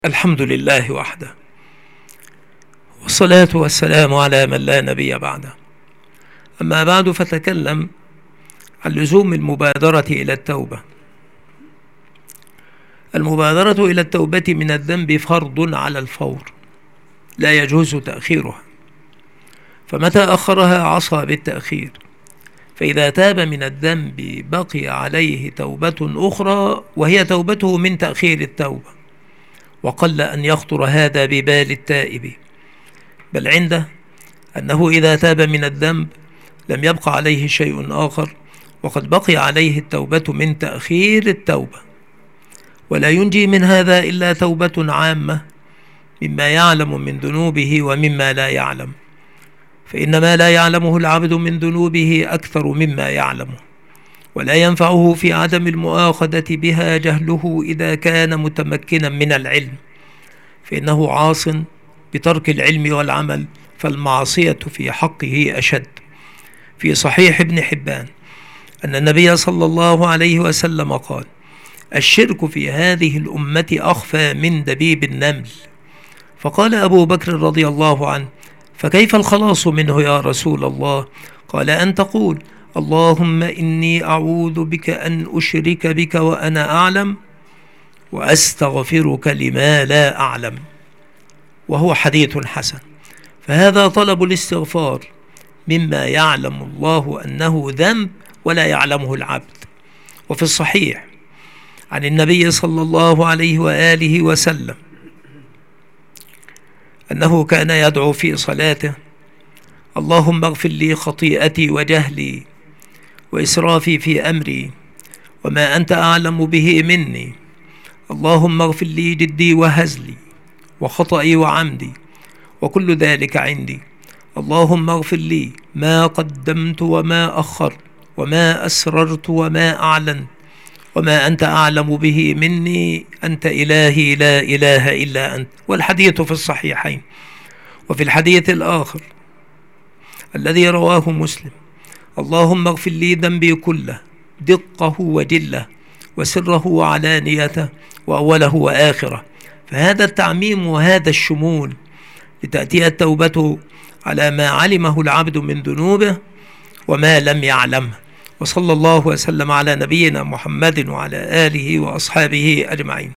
الحمد لله وحده، والصلاة والسلام على من لا نبي بعده. أما بعد، فتكلم عن لزوم المبادرة إلى التوبة. المبادرة إلى التوبة من الذنب فرض على الفور، لا يجوز تأخيرها، فمتى أخرها عصى بالتأخير. فإذا تاب من الذنب بقي عليه توبة أخرى، وهي توبته من تأخير التوبة، وقل أن يخطر هذا ببال التائب، بل عنده أنه إذا تاب من الذنب لم يبق عليه شيء آخر، وقد بقي عليه التوبة من تأخير التوبة. ولا ينجي من هذا إلا توبة عامة مما يعلم من ذنوبه ومما لا يعلم، فإن ما لا يعلمه العبد من ذنوبه أكثر مما يعلمه، ولا ينفعه في عدم المؤاخذة بها جهله إذا كان متمكنا من العلم، فإنه عاص بترك العلم والعمل، فالمعصية في حقه أشد. في صحيح ابن حبان أن النبي صلى الله عليه وسلم قال: الشرك في هذه الأمة أخفى من دبيب النمل. فقال أبو بكر رضي الله عنه: فكيف الخلاص منه يا رسول الله؟ قال: أن تقول: اللهم إني أعوذ بك أن أشرك بك وأنا أعلم، وأستغفرك لما لا أعلم. وهو حديث حسن. فهذا طلب الاستغفار مما يعلم الله أنه ذنب ولا يعلمه العبد. وفي الصحيح عن النبي صلى الله عليه وآله وسلم أنه كان يدعو في صلاته: اللهم اغفر لي خطيئتي وجهلي وإسرافي في أمري وما أنت أعلم به مني، اللهم اغفر لي جدي وهزلي وخطئي وعمدي وكل ذلك عندي، اللهم اغفر لي ما قدمت وما أخرت وما أسررت وما أعلنت وما أنت أعلم به مني، أنت إلهي لا إله إلا أنت. والحديث في الصحيحين. وفي الحديث الآخر الذي رواه مسلم: اللهم اغفر لي ذنبي كله، دقه وجله وسره وعلانيته وأوله وآخره. فهذا التعميم وهذا الشمول لتأتي التوبة على ما علمه العبد من ذنوبه وما لم يعلمه. وصلى الله وسلم على نبينا محمد وعلى آله وأصحابه أجمعين.